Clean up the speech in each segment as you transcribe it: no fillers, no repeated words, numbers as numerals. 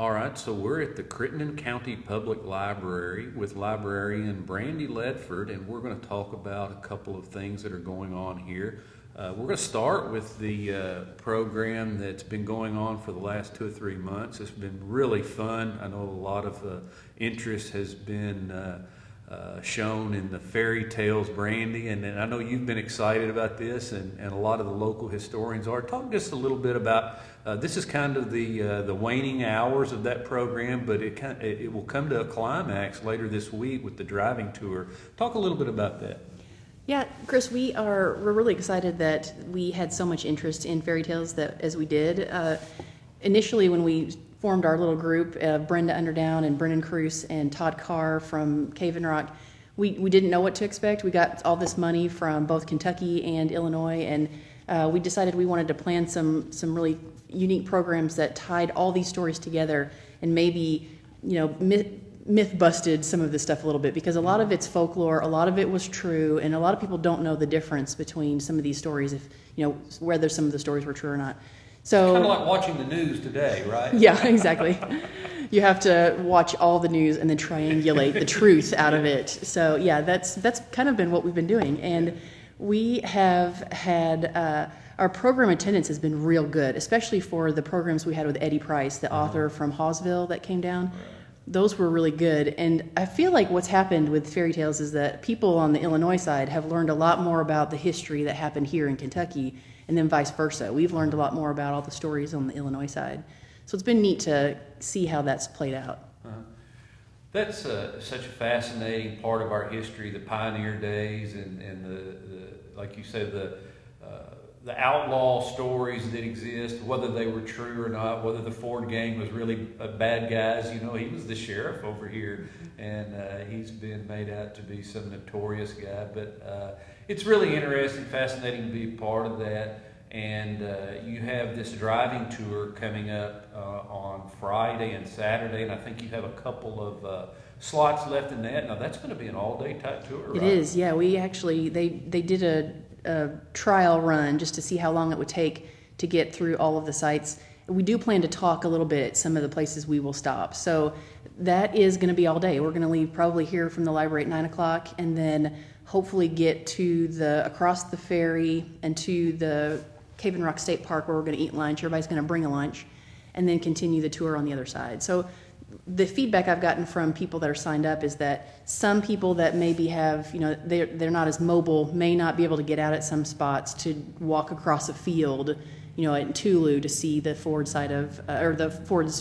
All right, so we're at the Crittenden County Public Library with librarian Brandy Ledford, and we're going to talk about a couple of things that are going on here. We're going to start with the program that's been going on for the last 2 or 3 months. It's been really fun. I know a lot of interest has been shown in the fairy tales, Brandy, and I know you've been excited about this, and a lot of the local historians are. Talk just a little bit about this is kind of the waning hours of that program, but it will come to a climax later this week with the driving tour. Talk a little bit about that. Yeah, Chris, we're really excited that we had so much interest in fairy tales as we did. Initially, when we formed our little group, Brenda Underdown and Brennan Cruz and Todd Carr from Cave and Rock, we didn't know what to expect. We got all this money from both Kentucky and Illinois, and we decided we wanted to plan some really unique programs that tied all these stories together and maybe, myth busted some of this stuff a little bit, because a lot of it's folklore, a lot of it was true, and a lot of people don't know the difference between some of these stories, if whether some of the stories were true or not. So kind of like watching the news today, right? Yeah, exactly. You have to watch all the news and then triangulate the truth out of it. So yeah, that's kind of been what we've been doing, and we have had our program attendance has been real good, especially for the programs we had with Eddie Price, the author from Hawesville that came down. Those were really good, and I feel like what's happened with fairy tales is that people on the Illinois side have learned a lot more about the history that happened here in Kentucky, and then vice versa. We've learned a lot more about all the stories on the Illinois side. So it's been neat to see how that's played out. That's such a fascinating part of our history, the pioneer days, and the like you said, the outlaw stories that exist, whether they were true or not, whether the Ford gang was really bad guys. He was the sheriff over here, and he's been made out to be some notorious guy. But it's really interesting, fascinating to be a part of that. And you have this driving tour coming up on Friday and Saturday, and I think you have a couple of slots left in that. Now, that's going to be an all-day type tour, right? It is, yeah. We actually, they did a trial run just to see how long it would take to get through all of the sites. We do plan to talk a little bit at some of the places we will stop. So that is going to be all day. We're going to leave probably here from the library at 9 o'clock, and then hopefully get to across the ferry and to the Cave and Rock State Park, where we're going to eat lunch. Everybody's going to bring a lunch, and then continue the tour on the other side. So the feedback I've gotten from people that are signed up is that some people that maybe have, they're not as mobile, may not be able to get out at some spots to walk across a field, at Tulu to see the Ford side of, or the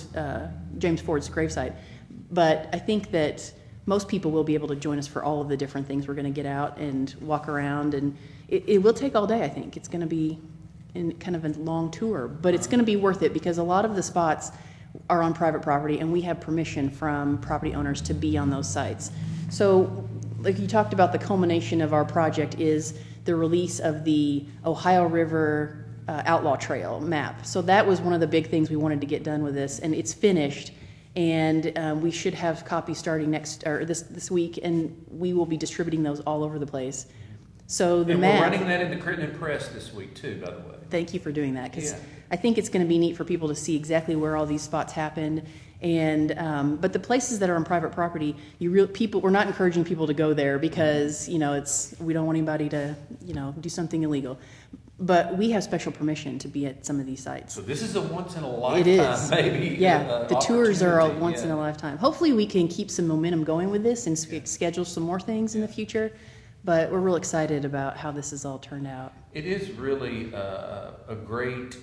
James Ford's gravesite. But I think that most people will be able to join us for all of the different things we're going to get out and walk around, and it will take all day. I think it's going to be in kind of a long tour, but it's going to be worth it, because a lot of the spots are on private property, and we have permission from property owners to be on those sites. So like you talked about, the culmination of our project is the release of the Ohio River Outlaw Trail map. So that was one of the big things we wanted to get done with this, and it's finished, and we should have copies starting this week, and we will be distributing those all over the place. So the map, we're running that in the Crittenden Press this week too, by the way. Thank you for doing that, because I think it's going to be neat for people to see exactly where all these spots happened. And but the places that are on private property, we're not encouraging people to go there, because we don't want anybody to do something illegal. But we have special permission to be at some of these sites. So this is a once in a lifetime, it is. Maybe. Yeah, the tours are a once in a lifetime. Hopefully we can keep some momentum going with this and schedule some more things in the future. But we're real excited about how this has all turned out. It is really a great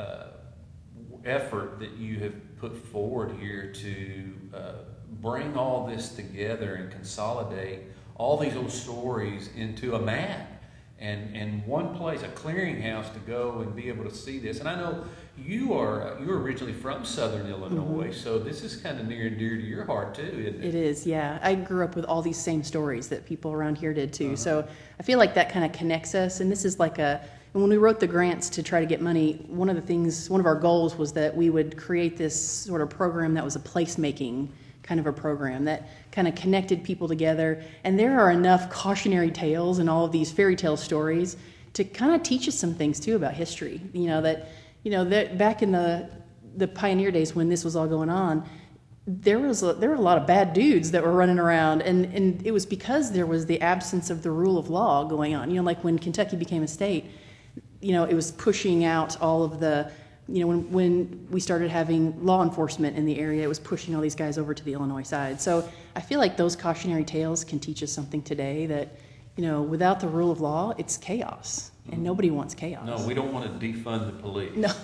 effort that you have put forward here to bring all this together and consolidate all these old stories into a map and one place, a clearinghouse to go and be able to see this. And I know you're originally from Southern Illinois, so this is kind of near and dear to your heart too, isn't it? It is, yeah. I grew up with all these same stories that people around here did too. So I feel like that kind of connects us. And this is like and when we wrote the grants to try to get money, one of our goals was that we would create this sort of program that was a placemaking kind of a program that kind of connected people together. And there are enough cautionary tales and all of these fairy tale stories to kind of teach us some things too about history. That back in the the pioneer days when this was all going on, there were a lot of bad dudes that were running around, and it was because there was the absence of the rule of law going on. Like when Kentucky became a state, it was pushing out all of the, when we started having law enforcement in the area, it was pushing all these guys over to the Illinois side. So I feel like those cautionary tales can teach us something today that, without the rule of law, it's chaos, and nobody wants chaos. No, we don't want to defund the police. No.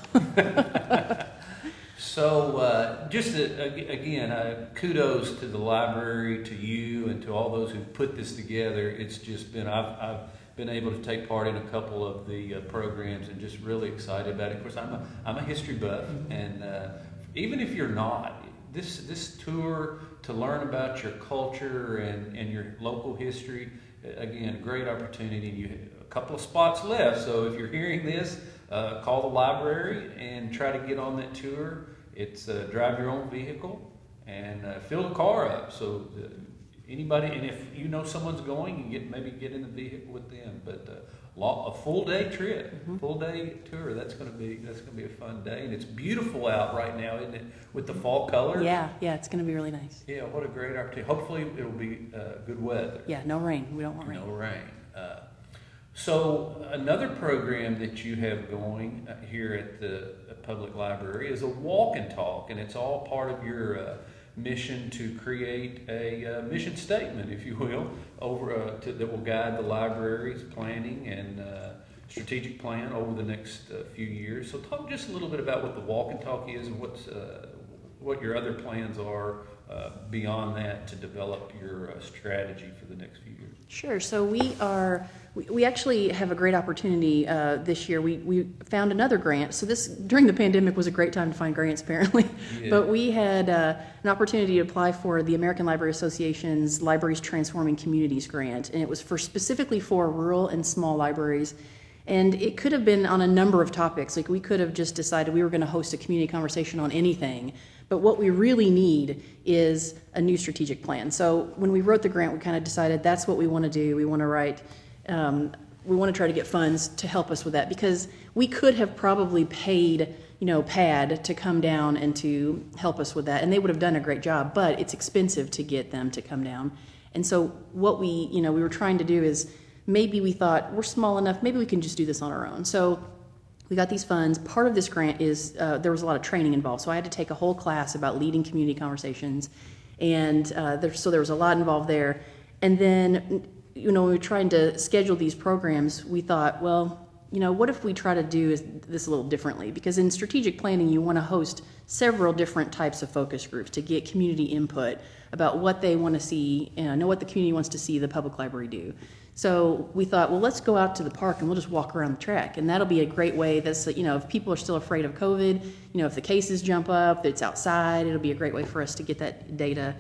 So, again, kudos to the library, to you, and to all those who put this together. It's just been, I've been able to take part in a couple of the programs and just really excited about it. Of course, I'm a history buff, and even if you're not, this tour to learn about your culture and your local history, again, great opportunity. You have a couple of spots left, so if you're hearing this, call the library and try to get on that tour. It's drive your own vehicle and fill the car up. So anybody, and if you know someone's going, you maybe get in the vehicle with them. But a full day trip, full day tour. That's going to be a fun day, and it's beautiful out right now, isn't it? With the fall colors. Yeah, it's going to be really nice. Yeah, what a great opportunity. Hopefully, it'll be good weather. Yeah, no rain. We don't want rain. No rain. So another program that you have going here at the public library is a walk and talk, and it's all part of your mission to create a mission statement, if you will, that will guide the library's planning and strategic plan over the next few years. So talk just a little bit about what the walk and talk is and what your other plans are beyond that to develop your strategy for the next few years. Sure. So we actually have a great opportunity this year. We found another grant. So this, during the pandemic, was a great time to find grants, apparently. Yeah. But we had an opportunity to apply for the American Library Association's Libraries Transforming Communities grant, and it was specifically for rural and small libraries. And it could have been on a number of topics. Like, we could have just decided we were going to host a community conversation on anything. But what we really need is a new strategic plan. So when we wrote the grant, we kind of decided that's what we want to do. We want to write, we want to try to get funds to help us with that, because we could have probably paid, PAD to come down and to help us with that, and they would have done a great job, but it's expensive to get them to come down. And so what we were trying to do is, maybe we thought, we're small enough, maybe we can just do this on our own. So we got these funds. Part of this grant is there was a lot of training involved. So I had to take a whole class about leading community conversations. And so there was a lot involved there. And then, when we were trying to schedule these programs, we thought, well, what if we try to do this a little differently? Because in strategic planning, you want to host several different types of focus groups to get community input about what they want to see, know what the community wants to see the public library do. So we thought, well, let's go out to the park and we'll just walk around the track. And that'll be a great way. That's, if people are still afraid of COVID, if the cases jump up, it's outside, it'll be a great way for us to get that data,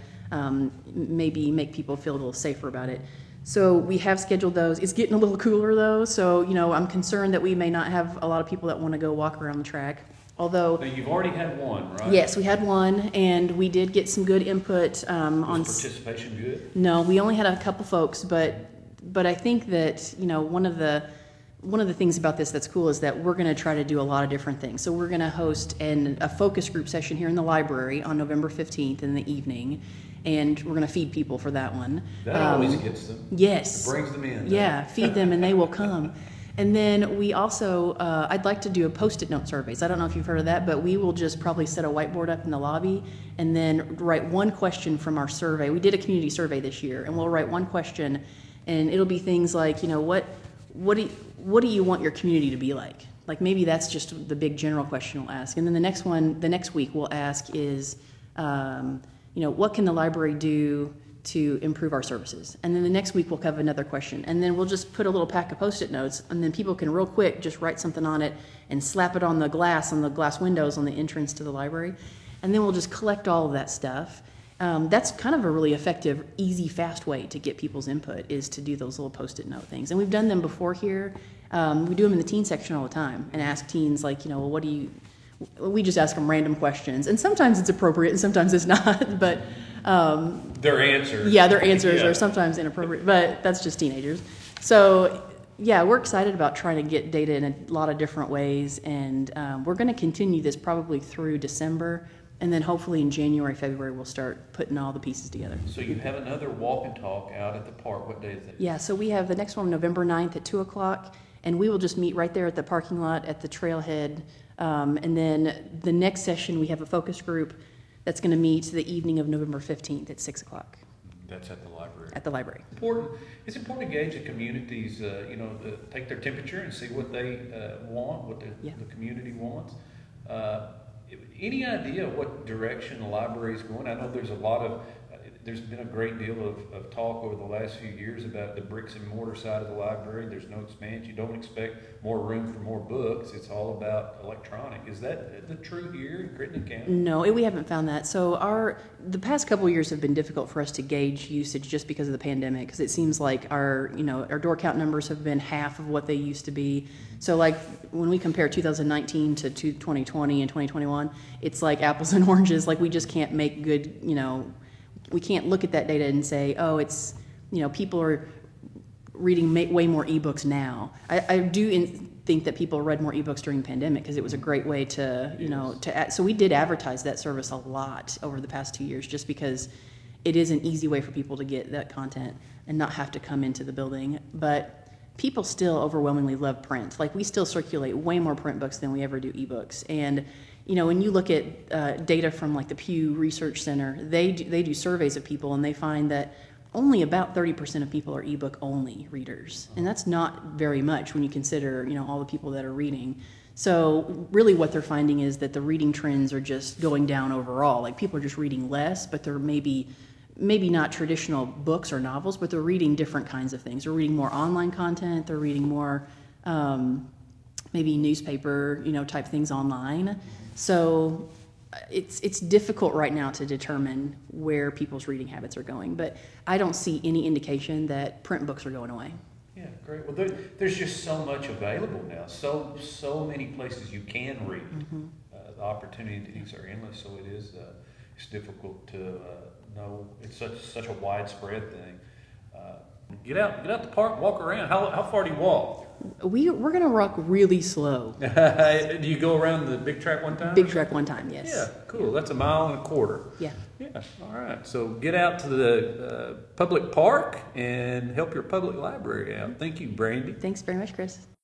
maybe make people feel a little safer about it. So we have scheduled those. It's getting a little cooler though. So, I'm concerned that we may not have a lot of people that want to go walk around the track. Although, now you've already had one, right? Yes, we had one, and we did get some good input. Was participation good? No, we only had a couple folks, but I think that one of the things about this that's cool is that we're going to try to do a lot of different things. So we're going to host a focus group session here in the library on November 15th in the evening, and we're going to feed people for that one. That always gets them. Yes. It brings them in. Yeah, feed them and they will come. And then we also, I'd like to do a Post-it note surveys. I don't know if you've heard of that, but we will just probably set a whiteboard up in the lobby and then write one question from our survey. We did a community survey this year, and we'll write one question, and it'll be things like, what do you want your community to be like? Like, maybe that's just the big general question we'll ask. And then the next week we'll ask is, what can the library do to improve our services? And then the next week we'll have another question, and then we'll just put a little pack of Post-it notes, and then people can real quick just write something on it and slap it on the glass windows on the entrance to the library, and then we'll just collect all of that stuff. That's kind of a really effective, easy, fast way to get people's input, is to do those little Post-it note things. And we've done them before here. We do them in the teen section all the time and ask teens, like, what do you... We just ask them random questions, and sometimes it's appropriate and sometimes it's not, but... their answers. Yeah, their answers are sometimes inappropriate, but that's just teenagers. So yeah, we're excited about trying to get data in a lot of different ways, and we're going to continue this probably through December, and then hopefully in January, February, we'll start putting all the pieces together. So you have another walk and talk out at the park. What day is it? Yeah, so we have the next one November 9th at 2 o'clock, and we will just meet right there at the parking lot at the trailhead. And then the next session, we have a focus group that's going to meet the evening of November 15th at 6 o'clock That's at the library. at the library. It's important to gauge the community's, take their temperature and see what they want, what the community wants. Any idea what direction the library is going? I know there's been a great deal of talk over the last few years about the bricks and mortar side of the library. There's no expansion. You don't expect more room for more books. It's all about electronic. Is that the true here in Crittenden County? No, we haven't found that. So the past couple of years have been difficult for us to gauge usage just because of the pandemic, because it seems like our door count numbers have been half of what they used to be. So like when we compare 2019 to 2020 and 2021, it's like apples and oranges. Like we just can't make good, we can't look at that data and say, oh, it's, people are reading way more ebooks now. I do think that people read more ebooks during the pandemic because it was a great way to, so we did advertise that service a lot over the past 2 years just because it is an easy way for people to get that content and not have to come into the building. But people still overwhelmingly love print. Like we still circulate way more print books than we ever do ebooks. And when you look at data from like the Pew Research Center, they do surveys of people, and they find that only about 30% of people are ebook only readers, and that's not very much when you consider all the people that are reading. So really, what they're finding is that the reading trends are just going down overall. Like people are just reading less, but they're maybe not traditional books or novels, but they're reading different kinds of things. They're reading more online content. They're reading more maybe newspaper type things online. So it's difficult right now to determine where people's reading habits are going, but I don't see any indication that print books are going away. Yeah, great. Well, there's just so much available now. So many places you can read. Mm-hmm. The opportunities are endless. So it's difficult to know. It's such a widespread thing. Get out the park, walk around. How far do you walk? We're going to walk really slow. Do you go around the big track one time? Big track one time, yes. Yeah, cool. That's 1.25 miles. Yeah. Yeah, all right. So get out to the public park and help your public library out. Thank you, Brandy. Thanks very much, Chris.